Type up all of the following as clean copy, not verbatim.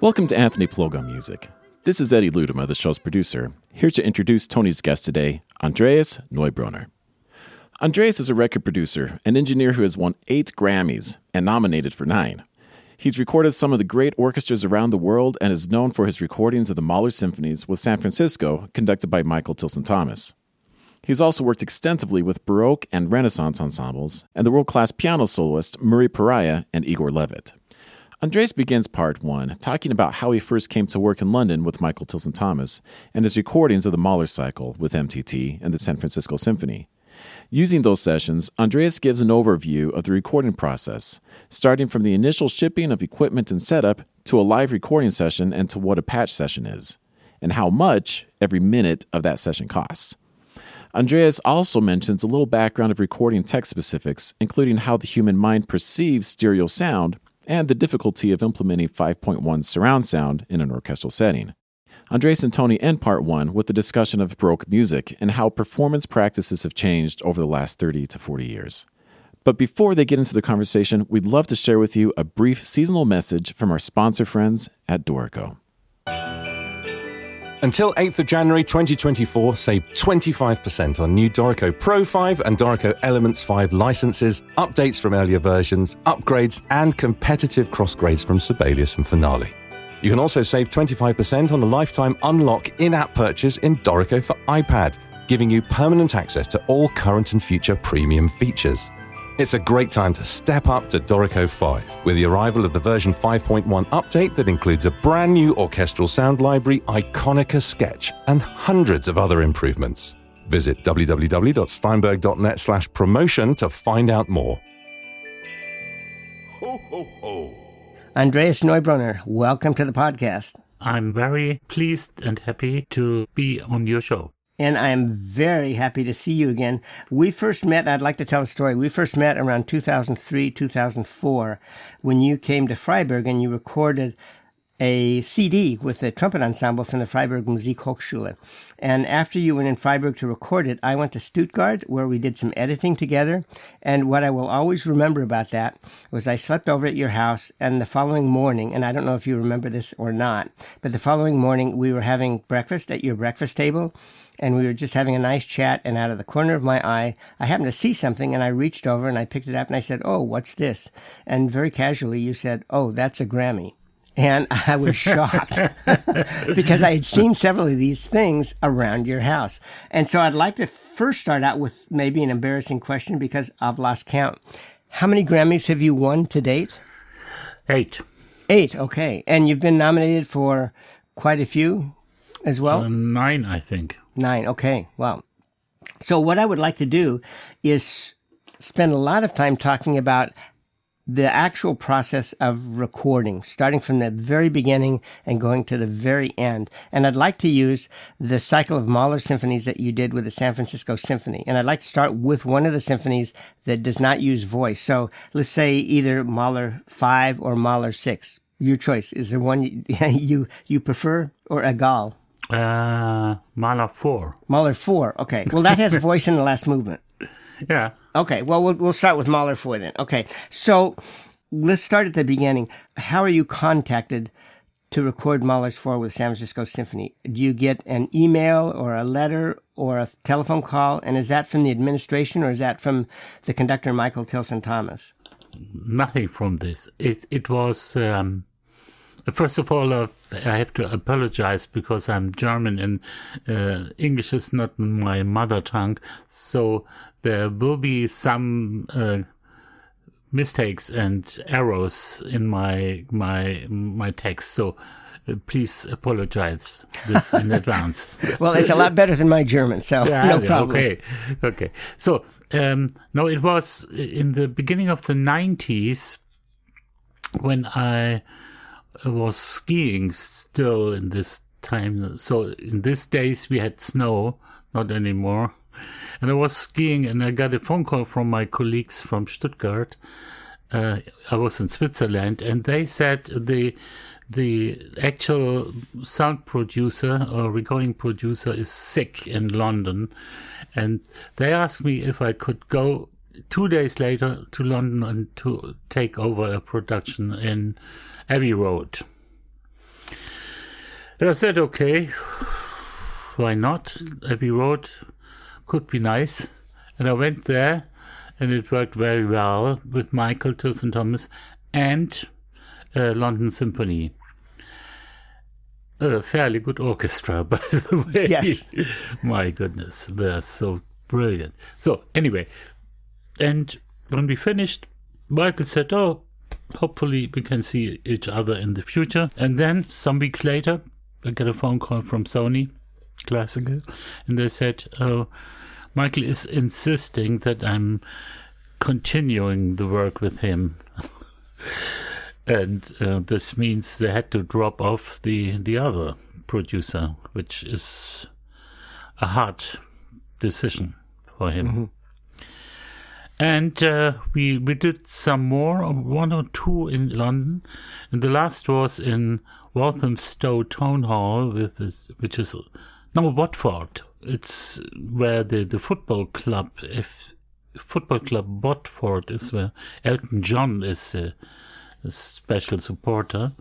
Welcome to Anthony Plogo Music. This is Eddie Ludema, the show's producer, here to introduce Tony's guest today, Andreas Neubronner. Andreas is a record producer and engineer who has won 8 Grammys and nominated for 9. He's recorded some of the great orchestras around the world and is known for his recordings of the Mahler Symphonies with San Francisco, conducted by Michael Tilson Thomas. He's also worked extensively with Baroque and Renaissance ensembles and the world-class piano soloist Murray Pariah and Igor Levit. Andreas begins part 1 talking about how he first came to work in London with Michael Tilson Thomas and his recordings of the Mahler cycle with MTT and the San Francisco Symphony. Using those sessions, Andreas gives an overview of the recording process, starting from the initial shipping of equipment and setup to a live recording session and to what a patch session is, and how much every minute of that session costs. Andreas also mentions a little background of recording tech specifics, including how the human mind perceives stereo sound and the difficulty of implementing 5.1 surround sound in an orchestral setting. Andreas and Tony end part 1 with a discussion of Baroque music and how performance practices have changed over the last 30 to 40 years. But before they get into the conversation, we'd love to share with you a brief seasonal message from our sponsor friends at Dorico. Until 8th of January 2024, save 25% on new Dorico Pro 5 and Dorico Elements 5 licenses, updates from earlier versions, upgrades, and competitive cross-grades from Sibelius and Finale. You can also save 25% on the lifetime unlock in-app purchase in Dorico for iPad, giving you permanent access to all current and future premium features. It's a great time to step up to Dorico 5 with the arrival of the version 5.1 update that includes a brand new orchestral sound library, Iconica Sketch, and hundreds of other improvements. Visit www.steinberg.net/promotion to find out more. Ho, ho, ho. Andreas Neubronner, welcome to the podcast. I'm very pleased and happy to be on your show. And I'm very happy to see you again. We first met, I'd like to tell a story. We first met around 2003, 2004, when you came to Freiburg and you recorded a CD with the trumpet ensemble from the Freiburg Musikhochschule. And after you went in Freiburg to record it, I went to Stuttgart where we did some editing together. And what I will always remember about that was I slept over at your house, and the following morning, and I don't know if you remember this or not, but the following morning we were having breakfast at your breakfast table, and we were just having a nice chat, and out of the corner of my eye, I happened to see something, and I reached over and I picked it up and I said, "Oh, what's this?" And very casually you said, "Oh, that's a Grammy." And I was shocked because I had seen several of these things around your house. And so I'd like to first start out with maybe an embarrassing question because I've lost count. How many Grammys have you won to date? 8. 8, okay. And you've been nominated for quite a few as well? 9, I think. 9, okay. Wow. So what I would like to do is spend a lot of time talking about the actual process of recording, starting from the very beginning and going to the very end. And I'd like to use the cycle of Mahler symphonies that you did with the San Francisco Symphony. And I'd like to start with one of the symphonies that does not use voice. So let's say either Mahler 5 or Mahler 6. Your choice. Is there one you prefer, or Egal? Mahler 4. Mahler 4. Okay. Well, that has a voice in the last movement. Yeah. Okay, well, we'll start with Mahler 4 then. Okay, so let's start at the beginning. How are you contacted to record Mahler's 4 with San Francisco Symphony? Do you get an email or a letter or a telephone call? And is that from the administration or is that from the conductor, Michael Tilson Thomas? Nothing from this. It was... First of all, I have to apologize because I'm German and English is not my mother tongue. So there will be some mistakes and errors in my text. So please apologize this in advance. Well, it's a lot better than my German, so no problem. Okay. So, no, it was in the beginning of the 90s when I was skiing still in this time. So in these days we had snow, not anymore. And I was skiing and I got a phone call from my colleagues from Stuttgart. I was in Switzerland and they said the actual sound producer or recording producer is sick in London. And they asked me if I could go 2 days later to London and to take over a production in Abbey Road. And I said, okay, why not? Abbey Road could be nice. And I went there, and it worked very well with Michael Tilson-Thomas and London Symphony. A fairly good orchestra, by the way. Yes. My goodness, they're so brilliant. So, anyway, and when we finished, Michael said, oh, hopefully we can see each other in the future. And then, some weeks later, I got a phone call from Sony Classical, and they said, oh, Michael is insisting that I'm continuing the work with him. And this means they had to drop off the other producer, which is a hard decision for him. Mm-hmm. And we did some more, one or two in London, and the last was in Walthamstow Town Hall, which is Watford. It's where the football club, Football Club Watford, is where Elton John is a special supporter,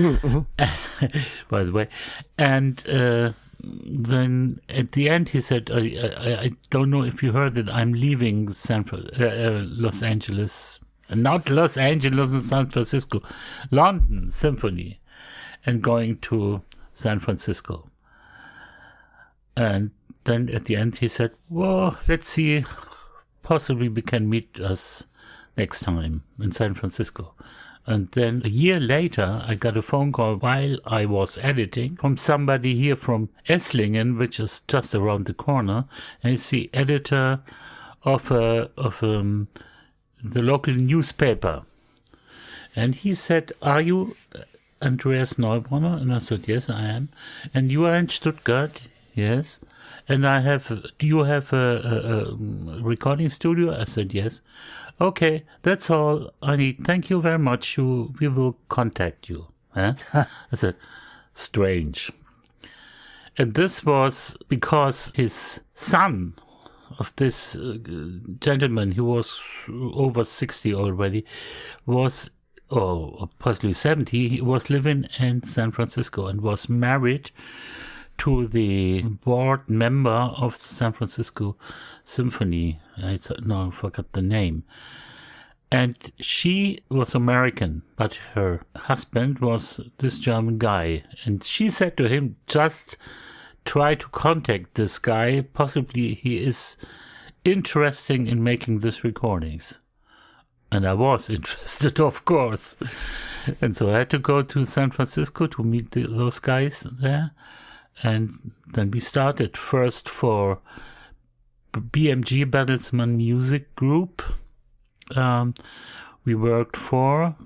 by the way. And then at the end he said, I don't know if you heard that I'm leaving Los Angeles, not Los Angeles and San Francisco, London Symphony, and going to San Francisco. And then at the end he said, well, let's see, possibly we can meet us next time in San Francisco. And then a year later, I got a phone call while I was editing from somebody here from Esslingen, which is just around the corner. And he's the editor of the local newspaper. And he said, are you Andreas Neubronner? And I said, yes, I am. And you are in Stuttgart? Yes. And do you have a recording studio? I said, yes. Okay, that's all I need. Thank you very much. We will contact you. Huh? I said, strange. And this was because his son of this gentleman, who was over 60 already, was, or possibly 70, he was living in San Francisco and was married to the board member of the San Francisco Symphony. I forgot the name. And she was American, but her husband was this German guy. And she said to him, just try to contact this guy. Possibly he is interesting in making these recordings. And I was interested, of course. And so I had to go to San Francisco to meet those guys there. And then we started first for BMG, Bertelsmann Music Group. We worked for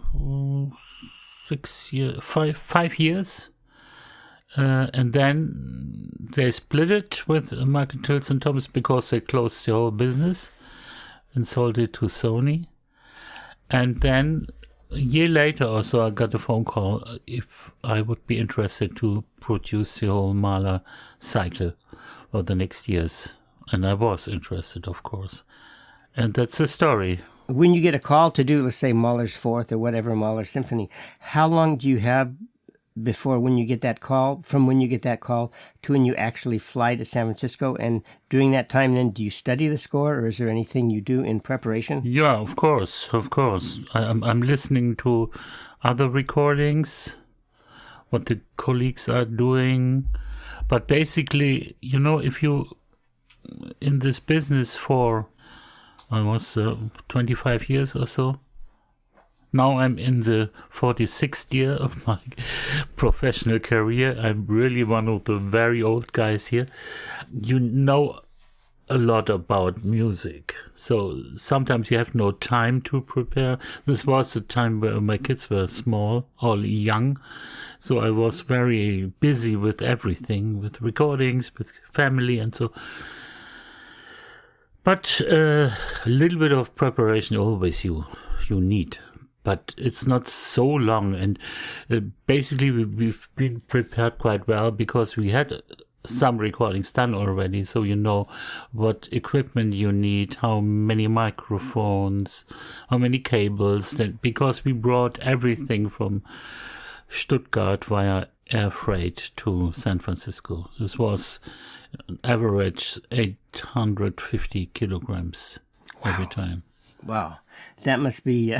5 years. And then they split it with Michael Tilson-Thomas because they closed the whole business and sold it to Sony. And then a year later or so, I got a phone call if I would be interested to produce the whole Mahler cycle for the next years. And I was interested, of course. And that's the story. When you get a call to do, let's say, Mahler's Fourth or whatever, Mahler Symphony, how long do you have before when you get that call, from when you get that call to when you actually fly to San Francisco? And during that time, then, do you study the score, or is there anything you do in preparation? Yeah, of course. I'm listening to other recordings, what the colleagues are doing. But basically, if you in this business for almost 25 years or so, now I'm in the 46th year of my professional career. I'm really one of the very old guys here. You know a lot about music. So sometimes you have no time to prepare. This was the time where my kids were small, all young. So I was very busy with everything, with recordings, with family and so. But a little bit of preparation always you need. But it's not so long, and basically we've been prepared quite well because we had some recordings done already, so you know what equipment you need, how many microphones, how many cables, because we brought everything from Stuttgart via air freight to San Francisco. This was an average 850 kilograms every time. Wow, that must be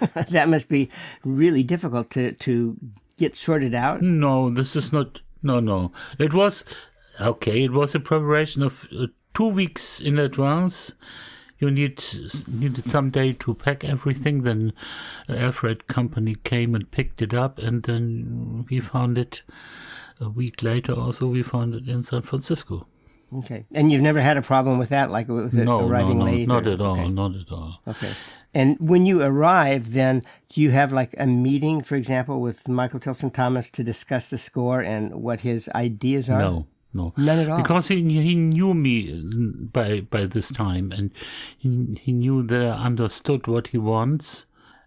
really difficult to get sorted out. No, this is not. No. It was okay. It was a preparation of 2 weeks in advance. You needed some day to pack everything. Then the air freight company came and picked it up, and then we found it a week later. Also, we found it in San Francisco. Okay, and you've never had a problem with that, like with it arriving late? Not at all. Not at all. Okay, and when you arrive, then do you have like a meeting, for example, with Michael Tilson Thomas to discuss the score and what his ideas are? No, none at all. Because he knew me by this time, and he knew that I understood what he wants,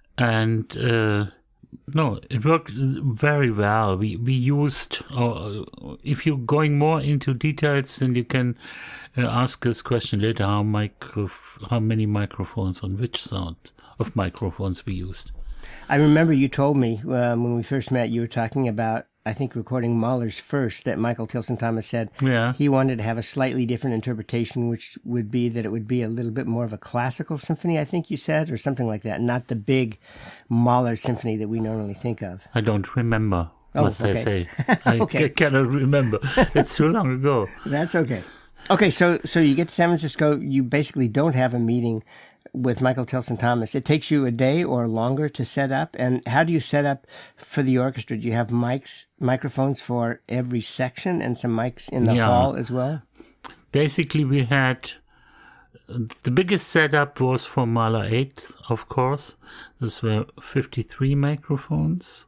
and no, it worked very well. We used. If you're going more into details, then you can ask this question later. How many microphones on which sort of microphones we used? I remember you told me when we first met, you were talking about, I think, recording Mahler's First, that Michael Tilson Thomas said he wanted to have a slightly different interpretation, which would be that it would be a little bit more of a classical symphony, I think you said, or something like that, not the big Mahler symphony that we normally think of. I don't remember what I say. Okay. I cannot remember. It's too long ago. That's okay. Okay, so you get to San Francisco, you basically don't have a meeting with Michael Tilson Thomas. It takes you a day or longer to set up. And how do you set up for the orchestra? Do you have microphones for every section and some mics in the hall as well? Basically, we had the biggest setup was for Mahler 8, of course. These were 53 microphones.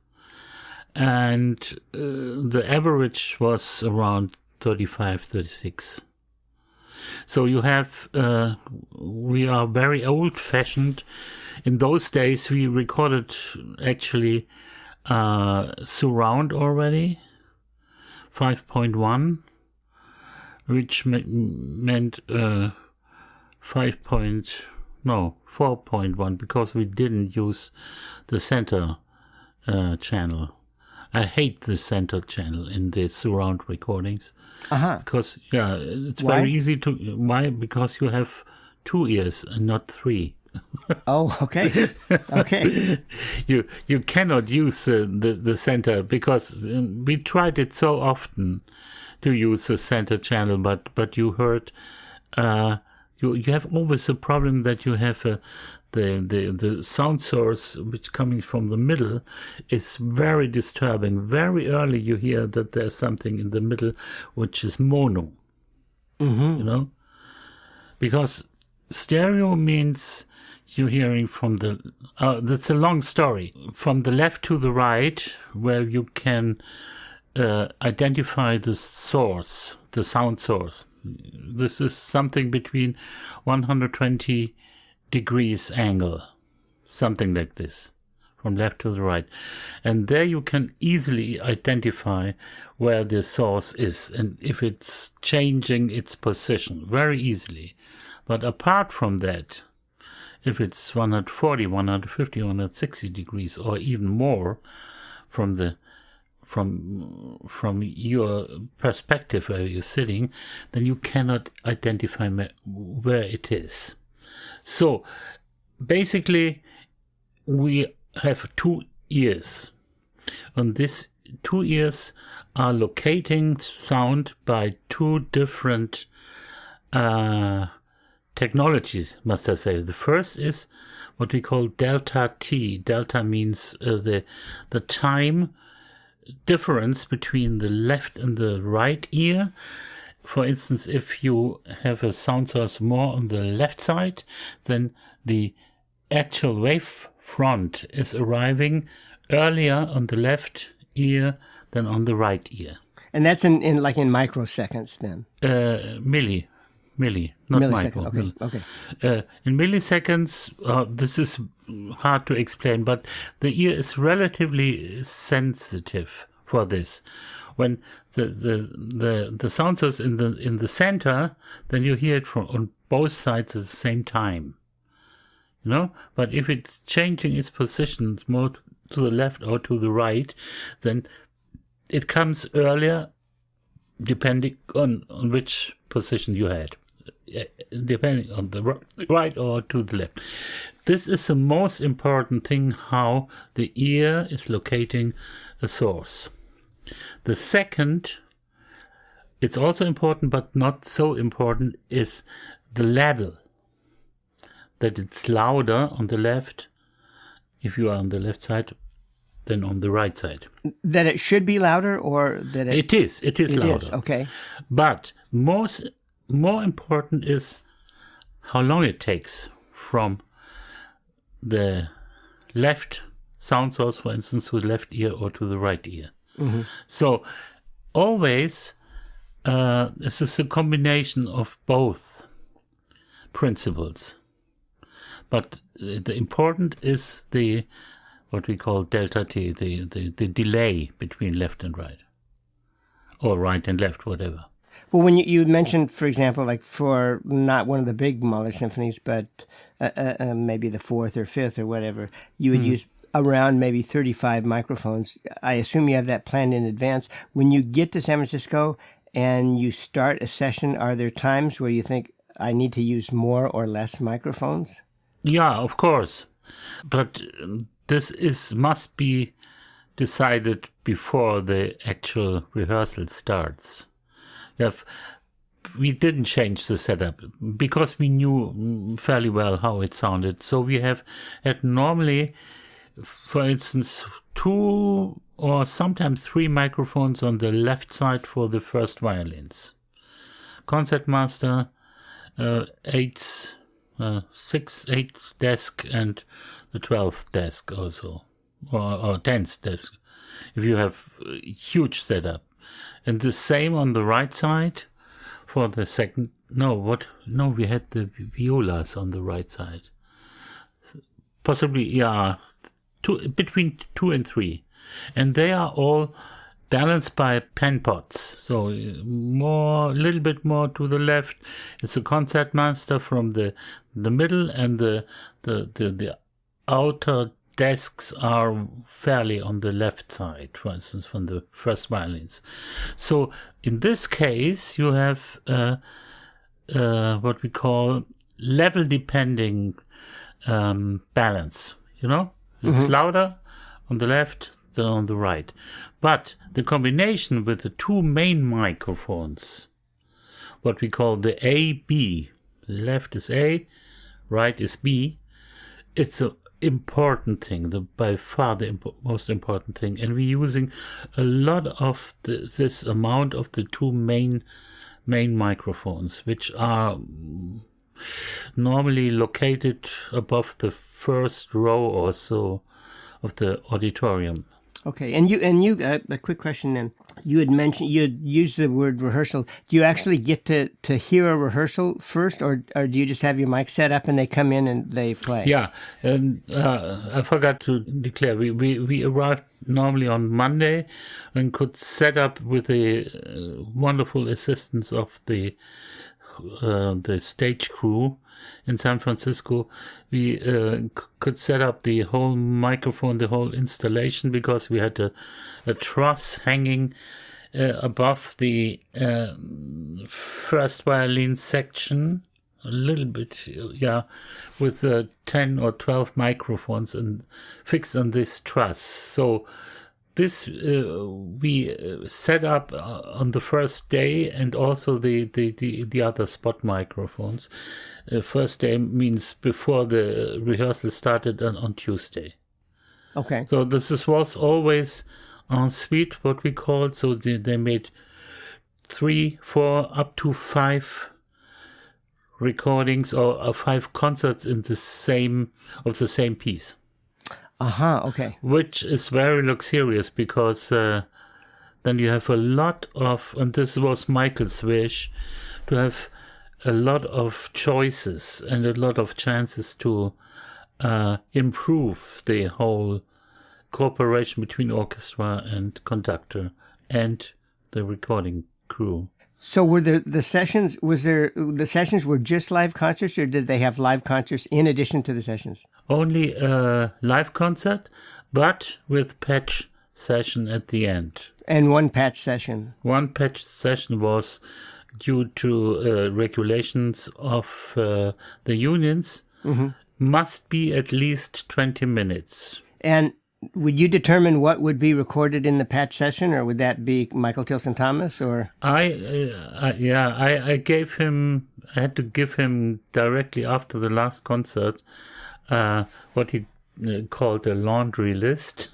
And the average was around 35, 36. So you have, we are very old-fashioned. In those days, we recorded actually surround already, 5.1, which meant 4.1, because we didn't use the center channel. I hate the center channel in the surround recordings. Because, it's very easy to... Why? Because you have 2 ears and not 3. Oh, okay. Okay. You cannot use the center, because we tried it so often to use the center channel, but you heard... you have always a problem that you have the sound source which coming from the middle is very disturbing. Very early you hear that there's something in the middle which is mono. Mm-hmm. You know? Because stereo means you're hearing from the... that's a long story. From the left to the right, where you can identify the source, the sound source. This is something between 120 degrees angle, something like this, from left to the right. And there you can easily identify where the source is and if it's changing its position very easily. But apart from that, if it's 140, 150, 160 degrees or even more from your perspective where you're sitting, then you cannot identify where it is. So basically we have 2 ears, and these 2 ears are locating sound by 2 different technologies, must I say. The first is what we call delta T. Delta means the time difference between the left and the right ear. For instance, if you have a sound source more on the left side, then the actual wave front is arriving earlier on the left ear than on the right ear. And that's in microseconds then? Milli, not micro. Okay. In milliseconds, this is hard to explain, but the ear is relatively sensitive for this. When the sound source in the center, then you hear it on both sides at the same time. You know? But if it's changing its positions more to the left or to the right, then it comes earlier depending on which position you had, depending on the right or to the left. This is the most important thing, how the ear is locating a source. The second, it's also important but not so important, is the level. That it's louder on the left, if you are on the left side, than on the right side. That it should be louder, or that it is louder. Okay. But more important is how long it takes from the left sound source, for instance, to the left ear or to the right ear. Mm-hmm. So always this is a combination of both principles. But the important is the what we call delta T, the delay between left and right, or right and left, whatever. Well, when you mentioned, for example, like for not one of the big Mahler symphonies, but maybe the fourth or fifth or whatever, you would use around maybe 35 microphones. I assume you have that planned in advance. When you get to San Francisco and you start a session, are there times where you think, I need to use more or less microphones? Yeah, of course. But this must be decided before the actual rehearsal starts. We didn't change the setup because we knew fairly well how it sounded. So we have had normally, for instance, 2 or sometimes 3 microphones on the left side for the first violins. Concertmaster, 8th, 6th, 8th desk and the 12th desk also, or 10th desk, if you have a huge setup. And the same on the right side for the second. We had the violas on the right side. Possibly, between 2 and 3. And they are all balanced by pen pots. So a little bit more to the left. It's a concertmaster from the middle, and the outer desks are fairly on the left side, for instance, from the first violins. So in this case, you have what we call level depending balance. It's louder on the left than on the right. But the combination with the 2 main microphones, what we call the A-B, left is A, right is B, it's an important thing, by far the most important thing. And we're using a lot of this amount of the 2 main microphones, which are normally located above the first row or so of the auditorium. Okay, and you a quick question then. You had used the word rehearsal. Do you actually get to hear a rehearsal first, or do you just have your mic set up and they come in and they play? Yeah, and I forgot to declare, we arrived normally on Monday and could set up with the wonderful assistance of the stage crew in San Francisco. We could set up the whole microphone, the whole installation, because we had a truss hanging above the first violin section, a little bit, with 10 or 12 microphones and fixed on this truss. So this we set up on the first day, and also the other spot microphones. First day means before the rehearsal started on Tuesday. Okay. So this was always en suite, what we call it. So they made 3, 4, up to 5 recordings or 5 concerts in the same piece. Okay. Which is very luxurious, because then you have a lot of, and this was Michael's wish, to have a lot of choices and a lot of chances to improve the whole cooperation between orchestra and conductor and the recording crew. So were the sessions? The sessions were just live concerts, or did they have live concerts in addition to the sessions? Only a live concert, but with patch session at the end. And one patch session. One patch session was due to regulations of the unions, must be at least 20 minutes. And would you determine what would be recorded in the patch session, or would that be Michael Tilson Thomas? Or I gave him. I had to give him directly after the last concert what he called a laundry list.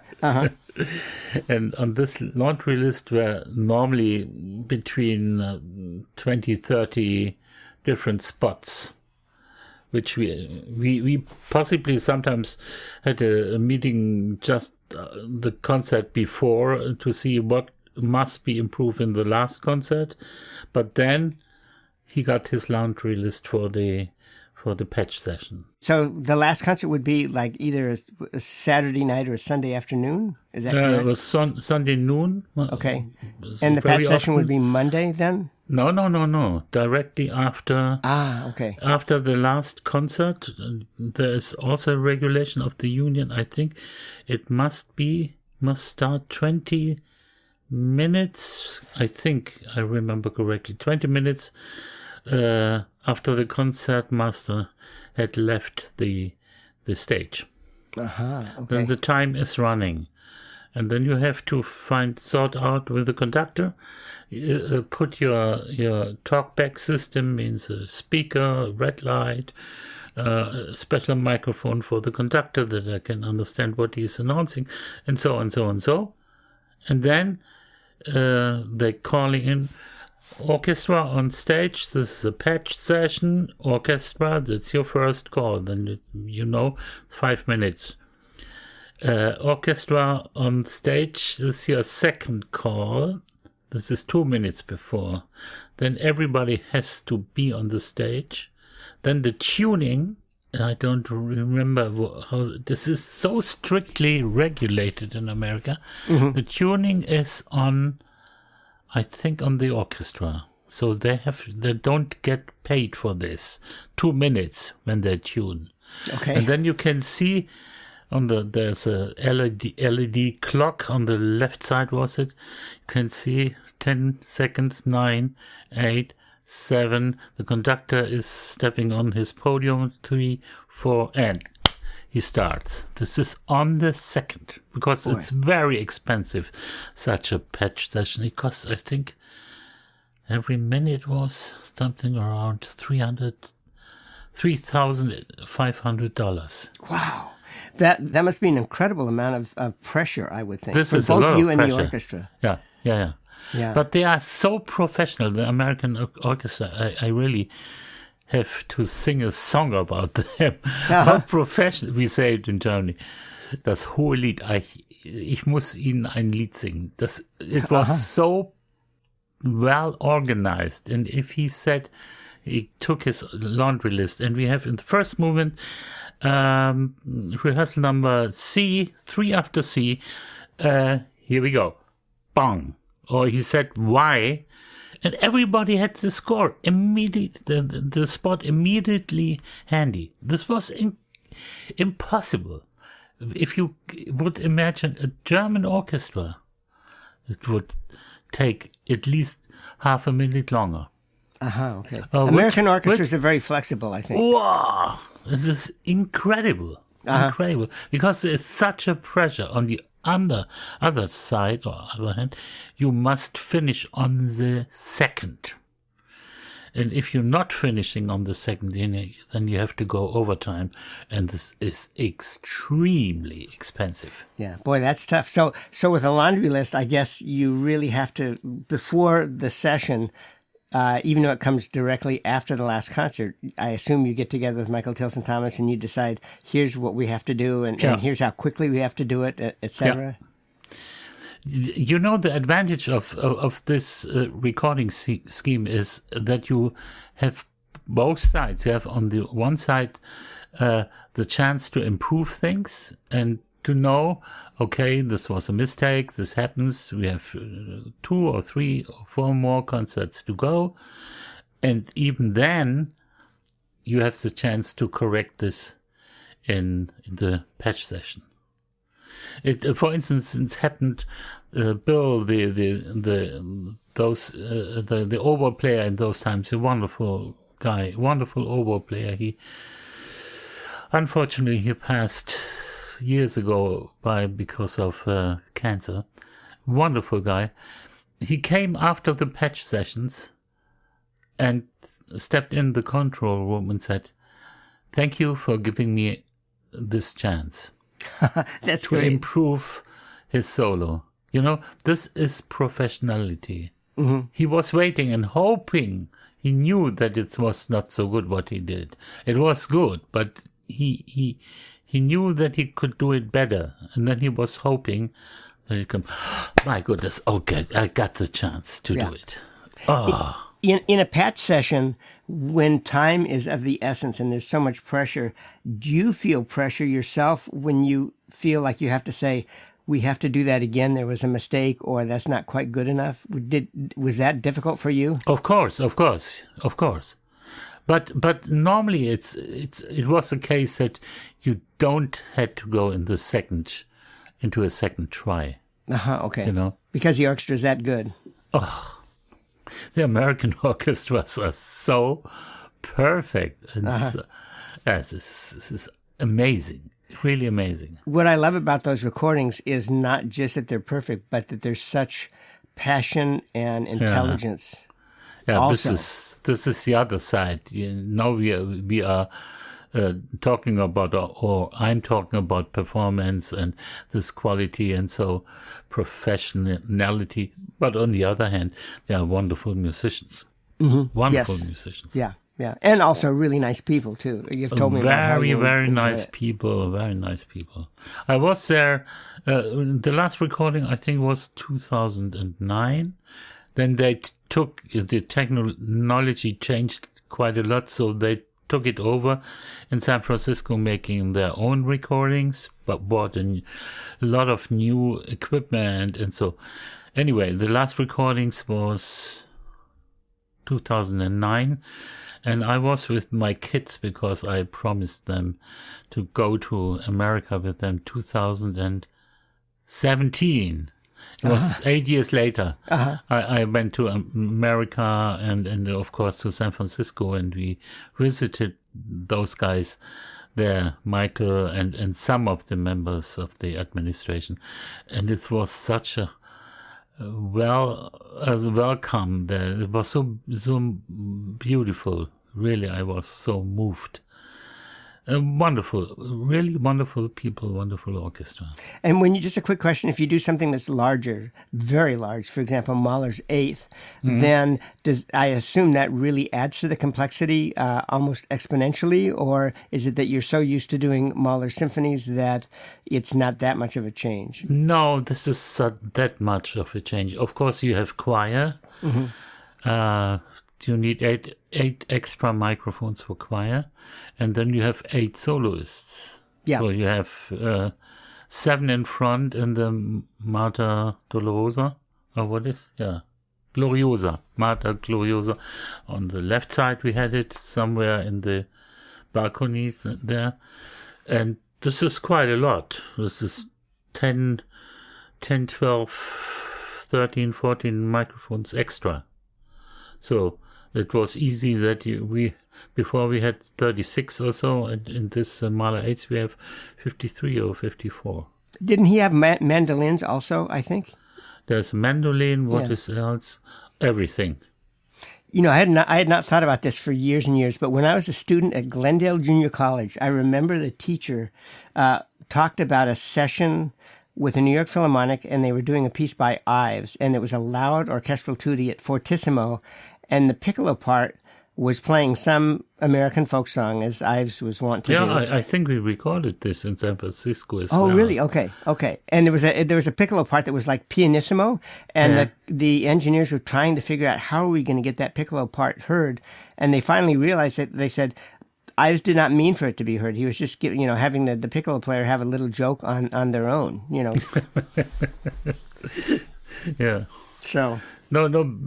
And on this laundry list were normally between 20, 30 different spots, which we possibly sometimes had a meeting just the concert before to see what must be improved in the last concert. But then he got his laundry list for the patch session. So the last concert would be like either a Saturday night or a Sunday afternoon? Is that correct? It was Sunday noon. Okay. And the patch session would be Monday then? No. Directly after. Okay. After the last concert, there is also a regulation of the union. I think it must start 20 minutes. I think I remember correctly. 20 minutes after the concert master had left the stage. Okay. Then the time is running. And then you have to sort out with the conductor, put your talkback system, means a speaker, a red light, a special microphone for the conductor that I can understand what he's announcing, and so on, so on, so. And then they're calling in orchestra on stage. This is a patch session. Orchestra, that's your first call. Then 5 minutes. Orchestra on stage, this is your second call. This is 2 minutes before. Then everybody has to be on the stage. Then the tuning, I don't remember how, this is so strictly regulated in America. The tuning is on, I think, on the orchestra. So they don't get paid for this. 2 minutes when they tune. Okay. And then you can see there's a LED clock on the left side, was it? You can see 10 seconds, 9, 8, 7. The conductor is stepping on his podium, 3, 4, and he starts. This is on the second, because it's very expensive, such a patch session. It costs, I think, every minute was something around $3,500. Wow. That must be an incredible amount of pressure, I would think. This for is both a lot you of and pressure. the orchestra. Yeah. But they are so professional, the American orchestra. I really have to sing a song about them. How professional, we say it in Germany. Das hohe Lied. Ich muss Ihnen ein Lied singen. It was so well organized. And if he said, he took his laundry list, and we have in the first movement, rehearsal number C, 3 after C, here we go, bang. Or he said Y, and everybody had the score immediately, the spot immediately handy. This was impossible. If you would imagine a German orchestra, it would take at least half a minute longer. Okay. American orchestras are very flexible, I think. Wow! This is incredible. Incredible. Because there's such a pressure on the other side, or other hand, you must finish on the second. And if you're not finishing on the second, then you have to go overtime. And this is extremely expensive. Yeah, boy, that's tough. So with a laundry list, I guess you really have to, before the session, even though it comes directly after the last concert, I assume you get together with Michael Tilson Thomas and you decide, here's what we have to do, and here's how quickly we have to do it, etc. You know, the advantage of this recording scheme is that you have both sides. You have on the one side the chance to improve things and to know, okay, this was a mistake, this happens, we have 2 or 3 or 4 more concerts to go. And even then, you have the chance to correct this in the patch session. It, for instance, it happened. Bill, the oboe player in those times, a wonderful guy, wonderful oboe player. Unfortunately, he passed years ago because of cancer. Wonderful guy. He came after the patch sessions and stepped in the control room and said, "Thank you for giving me this chance." That's to great. improve his solo. This is professionality. Mm-hmm. He was waiting and hoping. He knew that it was not so good what he did. It was good, but he knew that he could do it better. And then he was hoping that he could, my goodness, okay, I got the chance to do it. Oh. In a patch session, when time is of the essence and there's so much pressure, do you feel pressure yourself when you feel like you have to say, we have to do that again, there was a mistake, or that's not quite good enough? Was that difficult for you? Of course. But normally it was a case that you don't had to go into a second try. Okay. Because the orchestra is that good. Oh. The American orchestras are so perfect. This is amazing, really amazing. What I love about those recordings is not just that they're perfect, but that there's such passion and intelligence. Yeah, also. this is the other side. Now we are talking about, or I'm talking about performance and this quality and so professionality. But on the other hand, they are wonderful musicians. Mm-hmm. Wonderful musicians. Yeah. And also really nice people, too. You've told me about how you very enjoy nice it. people, very nice people. I was there, the last recording, I think, was 2009. Then they took, the technology changed quite a lot, so they took it over in San Francisco, making their own recordings, but bought a lot of new equipment. And so, anyway, the last recordings was 2009. And I was with my kids because I promised them to go to America with them 2017. It was 8 years later. I went to America and of course to San Francisco, and we visited those guys there, Michael and some of the members of the administration. And it was such a welcome there. It was so beautiful. Really, I was so moved. Wonderful, really wonderful people, wonderful orchestra. And when just a quick question, if you do something that's larger, very large, for example, Mahler's Eighth, then I assume that really adds to the complexity almost exponentially, or is it that you're so used to doing Mahler symphonies that it's not that much of a change? No, this is that much of a change. Of course, you have choir. You need eight extra microphones for choir, and then you have 8 soloists. Yeah. So you have 7 in front in the Mater Dolorosa, or what is? Yeah, Gloriosa, Mater Gloriosa. On the left side, we had it somewhere in the balconies there, and this is quite a lot. This is 10, 12, 13, 14 microphones extra. So it was easy that before we had 36 or so, and in this Mahler 8, we have 53 or 54. Didn't he have mandolins also, I think? There's mandolin, what is else? Everything. I had not thought about this for years and years, but when I was a student at Glendale Junior College, I remember the teacher talked about a session with the New York Philharmonic, and they were doing a piece by Ives, and it was a loud orchestral tutti at fortissimo, and the piccolo part was playing some American folk song, as Ives was wont to do. Yeah, I think we recorded this in San Francisco as well. Oh, really? Okay. And there was a piccolo part that was like pianissimo, and the engineers were trying to figure out how are we going to get that piccolo part heard, and they finally realized that they said, Ives did not mean for it to be heard. He was just, having the piccolo player have a little joke on their own, Yeah. So. No.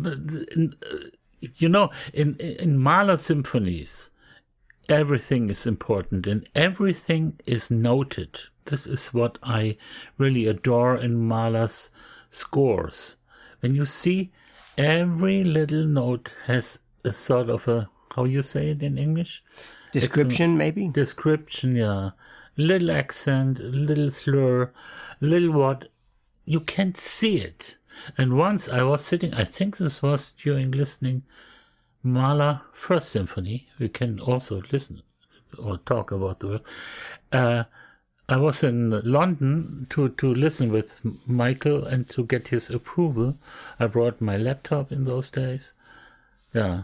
In Mahler symphonies, everything is important and everything is noted. this is what I really adore in Mahler's scores. When you see every little note has a sort of a, how you say it in English? Description, maybe? Description, yeah. Little accent, little slur, little what. You can't see it. And once I was sitting, I think this was during listening Mahler First Symphony. We can also listen or talk about the word. I was in London to listen with Michael and to get his approval. I brought my laptop in those days. Yeah.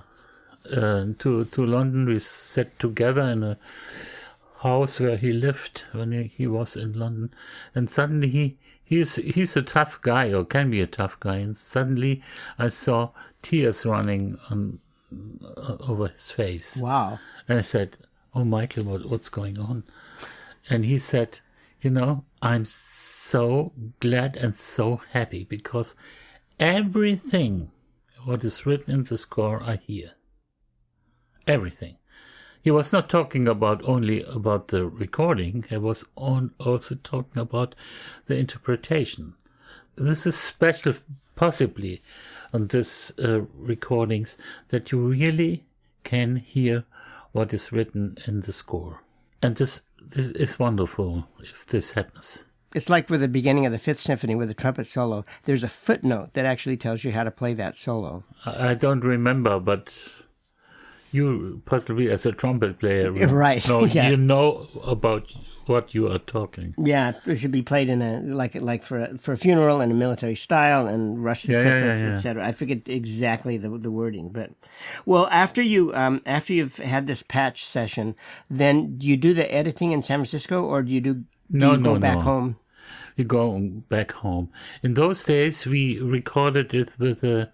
To London, we sat together in a house where he lived when he was in London. And suddenly he's a tough guy, or can be a tough guy. And suddenly I saw tears running over his face. Wow. And I said, "Oh, Michael, what's going on?" And he said, "You know, I'm so glad and so happy because everything what is written in the score I hear. Everything." He was not talking only about the recording. He was also talking about the interpretation. This is special, possibly, on this recordings, that you really can hear what is written in the score. And this is wonderful if this happens. It's like with the beginning of the Fifth Symphony with the trumpet solo. There's a footnote that actually tells you how to play that solo. I don't remember, but you possibly as a trumpet player, right? Yeah. You know about what you are talking. Yeah, it should be played in a like for a funeral in a military style and Russian trumpets, etc. I forget exactly the wording, but well, after you've had this patch session, then do you do the editing in San Francisco, or do you go back home? We go back home. In those days, we recorded it with a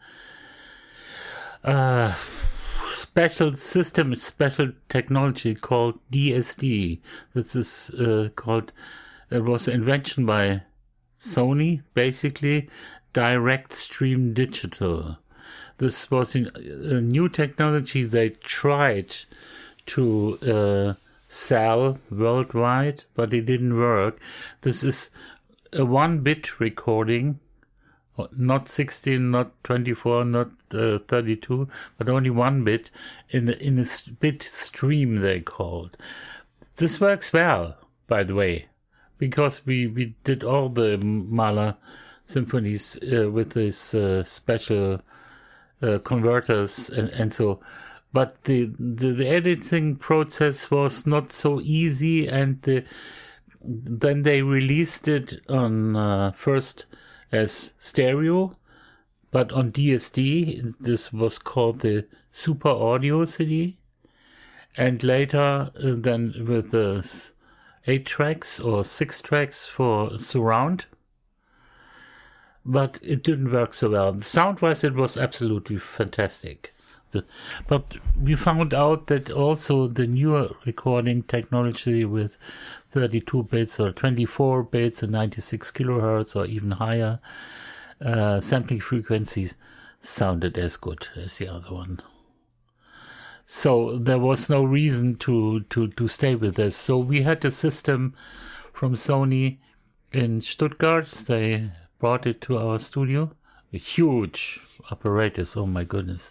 special system, special technology called DSD. This is it was an invention by Sony, basically direct stream digital. This was a new technology they tried to sell worldwide, but it didn't work. This is a 1-bit recording, not 16, not 24, not 32, but only 1 bit in a bit stream, they called. This works well, by the way, because we did all the Mahler symphonies with this special converters and so. But the editing process was not so easy, and then they released it on first as stereo, but on DSD. This was called the Super Audio CD, and later then with 8 tracks or 6 tracks for surround. But it didn't work so well. Sound-wise, it was absolutely fantastic. But we found out that also the newer recording technology with 32 bits or 24 bits and 96 kilohertz or even higher sampling frequencies sounded as good as the other one. So there was no reason to stay with this. So we had a system from Sony in Stuttgart. They brought it to our studio. A huge apparatus, oh my goodness.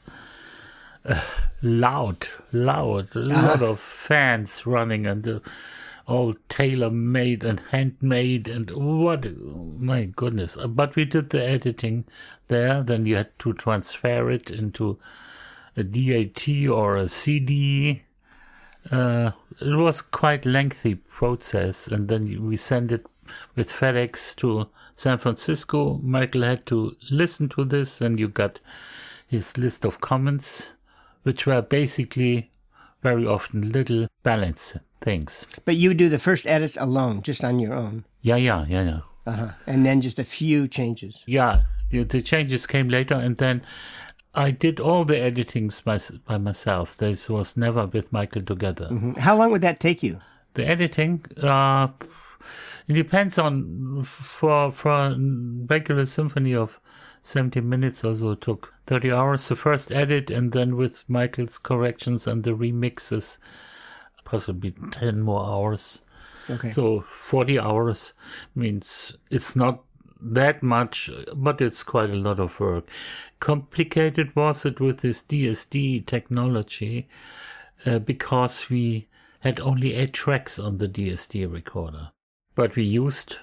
Loud, a lot of fans running and all tailor-made and handmade and what, my goodness. But we did the editing there, then you had to transfer it into a DAT or a CD. It was quite lengthy process, and then we sent it with FedEx to San Francisco. Michael had to listen to this, and you got his list of comments, which were basically very often little balance things. But you do the first edits alone, just on your own? Yeah. And then just a few changes? Yeah, the changes came later, and then I did all the editings by myself. This was never with Michael together. Mm-hmm. How long would that take you? The editing, it depends on, for a regular symphony of 70 minutes or so, it took 30 hours the first edit, and then with Michael's corrections and the remixes, possibly 10 more hours. Okay. So 40 hours means it's not that much, but it's quite a lot of work. Complicated was it with this DSD technology because we had only 8 tracks on the DSD recorder, but we used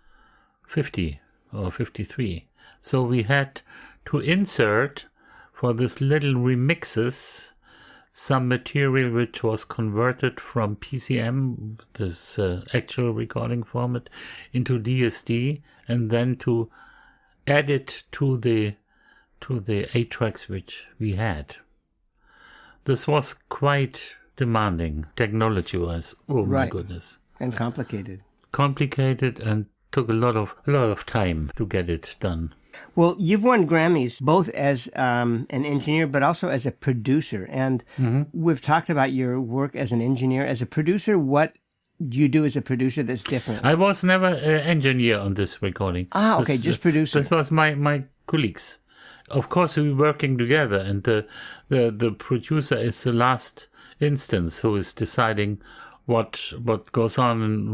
50 or 53. So we had to insert for this little remixes some material which was converted from PCM, this actual recording format, into DSD, and then to add it to the 8 tracks which we had. This was quite demanding technology-wise. Oh my goodness! And complicated. Complicated and took a lot of time to get it done. Well, you've won Grammys both as an engineer, but also as a producer. And we've talked about your work as an engineer. As a producer, what do you do as a producer that's different? I was never an engineer on this recording. Okay, just producer. This was my colleagues. Of course, we were working together, and the producer is the last instance who is deciding what goes on and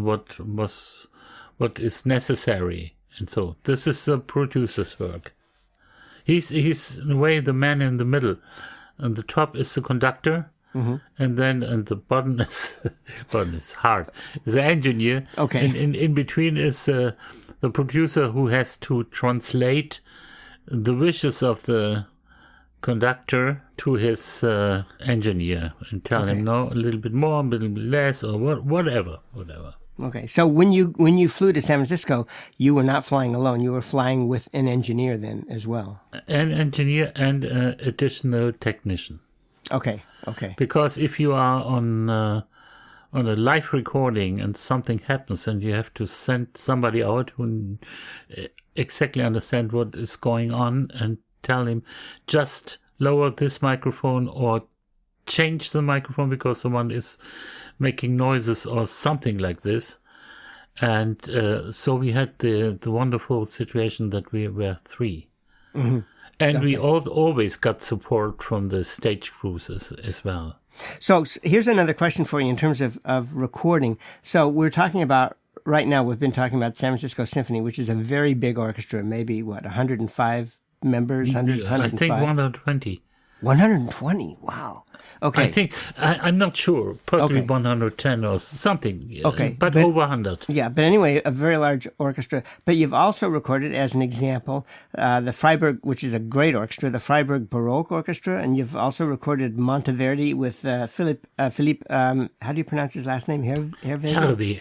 what is necessary. And so this is the producer's work. He's in a way the man in the middle, and the top is the conductor, and the bottom is hard. Is the engineer. Okay. And in between is the producer who has to translate the wishes of the conductor to his engineer and tell him no, a little bit more, a little bit less, or whatever. Okay, so when you flew to San Francisco, you were not flying alone. You were flying with an engineer then as well. An engineer and an additional technician. Okay. Because if you are on a live recording and something happens and you have to send somebody out who exactly understand what is going on and tell him just lower this microphone or change the microphone because someone is making noises or something like this. And so we had the wonderful situation that we were 3. And we always got support from the stage crews as well. So here's another question for you in terms of recording. So we're talking about, right now we've been talking about San Francisco Symphony, which is a very big orchestra, maybe 105 members, 100, 105? I think 120. 120, wow. Okay. I think, I'm not sure, possibly 110 or something, but over 100. Yeah, but anyway, a very large orchestra. But you've also recorded, as an example, the Freiburg, which is a great orchestra, the Freiburg Baroque Orchestra, and you've also recorded Monteverdi with Philippe, how do you pronounce his last name? Herwege.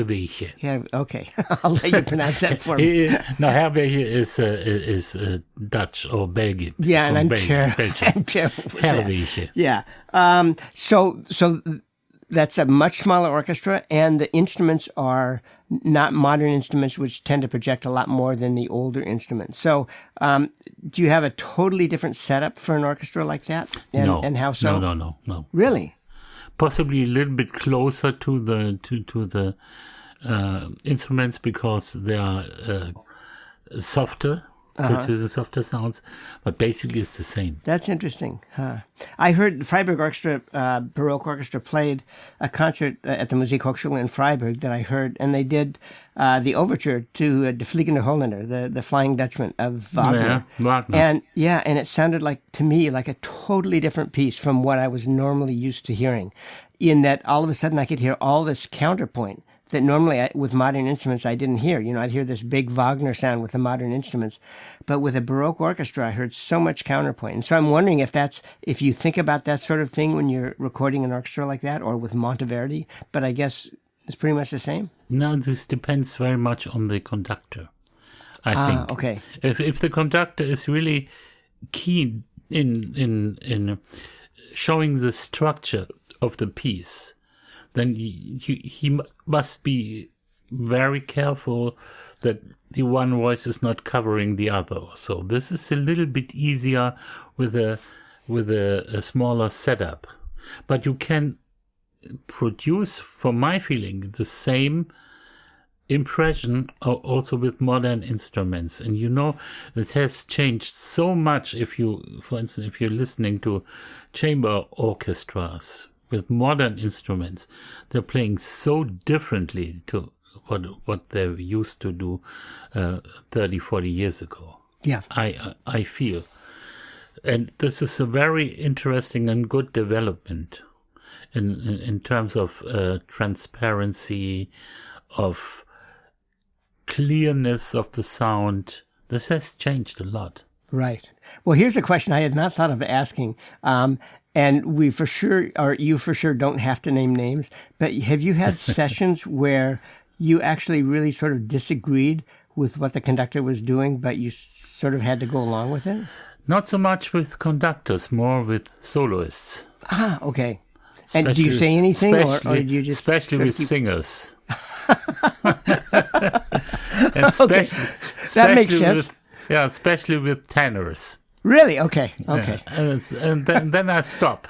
Okay, I'll let you pronounce that for me. No, Herwege is Dutch or Belgian. Yeah, and I'm terrible with Herwege. Yeah. So that's a much smaller orchestra, and the instruments are not modern instruments, which tend to project a lot more than the older instruments. So, do you have a totally different setup for an orchestra like that? No. And how so? No. Really? Possibly a little bit closer to the instruments because they are softer. Produces softer sounds, but basically it's the same. That's interesting. I heard the Freiburg Orchestra, Baroque Orchestra, played a concert at the Musikhochschule in Freiburg that I heard, and they did the overture to Die Fliegende Holländer, the Flying Dutchman of Wagner. Yeah, Wagner. And it sounded to me like a totally different piece from what I was normally used to hearing, in that all of a sudden I could hear all this counterpoint that normally with modern instruments I didn't hear. I'd hear this big Wagner sound with the modern instruments, but with a Baroque orchestra I heard so much counterpoint. And so I'm wondering if you think about that sort of thing when you're recording an orchestra like that, or with Monteverdi, but I guess it's pretty much the same. No, this depends very much on the conductor, I think. Okay. If the conductor is really keen in showing the structure of the piece, then he must be very careful that the one voice is not covering the other. So this is a little bit easier with a smaller setup. But you can produce, for my feeling, the same impression also with modern instruments. And this has changed so much for instance, if you're listening to chamber orchestras, with modern instruments. They're playing so differently to what they used to do 30, 40 years ago. Yeah. I feel. And this is a very interesting and good development in terms of transparency, of clearness of the sound. This has changed a lot. Right. Well, here's a question I had not thought of asking. And we for sure, or you for sure don't have to name names, but have you had sessions where you actually really sort of disagreed with what the conductor was doing, but you sort of had to go along with it? Not so much with conductors, more with soloists. Ah, okay. And do you say anything, or do you just... Especially with singers. And Okay. That makes sense. Especially with tenors. Really? Okay. Okay. Yeah. And then I stop.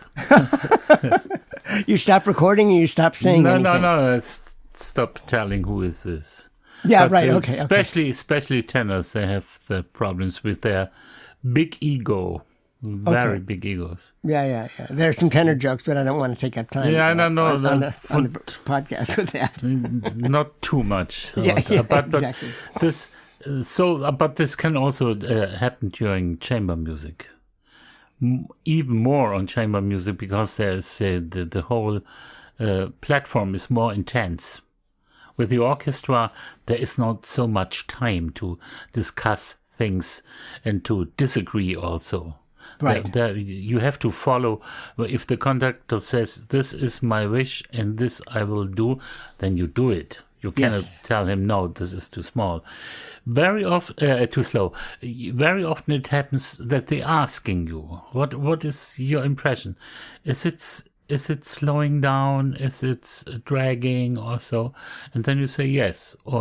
You stop recording and you stop saying anything? No. Stop telling who is this. Yeah, but right. Okay. Especially tenors, they have the problems with their big ego. Very big egos. Yeah. There's some tenor jokes, but I don't want to take up time. Yeah, I don't know. On the podcast with that. Not too much. Yeah, but exactly. But this can also happen during chamber music. Even more on chamber music, because there's the whole platform is more intense. With the orchestra, there is not so much time to discuss things and to disagree also. Right. You have to follow. If the conductor says, this is my wish and this I will do, then you do it. You cannot tell him, no, this is too small. Very often, too slow. Very often it happens that they're asking you, what is your impression? Is it slowing down? Is it dragging or so? And then you say yes or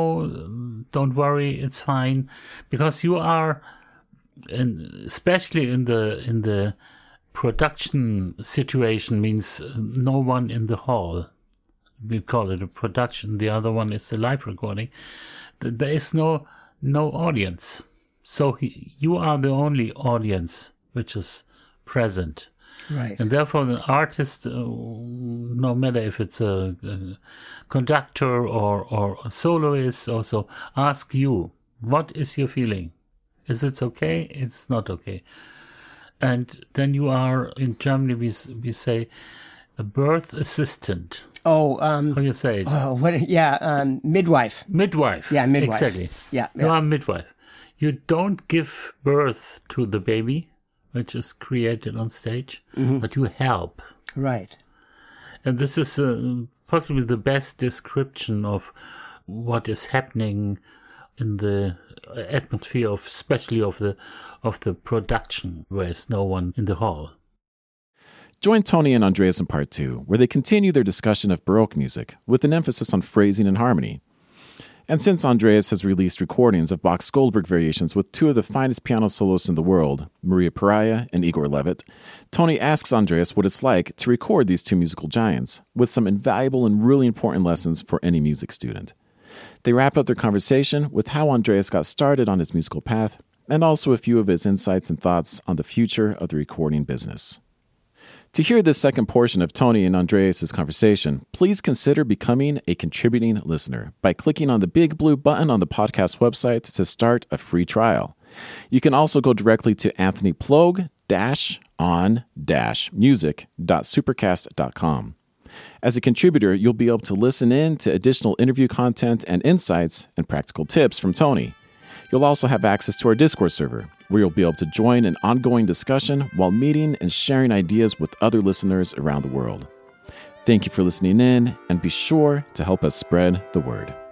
no, don't worry, it's fine. Because you are, and especially in the production situation, means no one in the hall. We call it a production. The other one is the live recording. There is no audience. So you are the only audience which is present. Right. And therefore the artist, no matter if it's a conductor or a soloist, also ask you, what is your feeling? Is it okay? It's not okay. And then you are, in Germany we say, a birth assistant. Oh, How do you say it? Oh, what? Yeah, midwife. Midwife. Yeah, midwife. Exactly. Yeah. You are a midwife. You don't give birth to the baby, which is created on stage, but you help. Right. And this is possibly the best description of what is happening in the atmosphere of, especially of the production, where there's no one in the hall. Join Tony and Andreas in part 2, where they continue their discussion of Baroque music with an emphasis on phrasing and harmony. And since Andreas has released recordings of Bach's Goldberg variations with two of the finest piano soloists in the world, Maria Pariah and Igor Levit, Tony asks Andreas what it's like to record these two musical giants, with some invaluable and really important lessons for any music student. They wrap up their conversation with how Andreas got started on his musical path, and also a few of his insights and thoughts on the future of the recording business. To hear this second portion of Tony and Andreas' conversation, please consider becoming a contributing listener by clicking on the big blue button on the podcast website to start a free trial. You can also go directly to anthonyplog-on-music.supercast.com. As a contributor, you'll be able to listen in to additional interview content and insights and practical tips from Tony. You'll also have access to our Discord server, where you'll be able to join an ongoing discussion while meeting and sharing ideas with other listeners around the world. Thank you for listening in, and be sure to help us spread the word.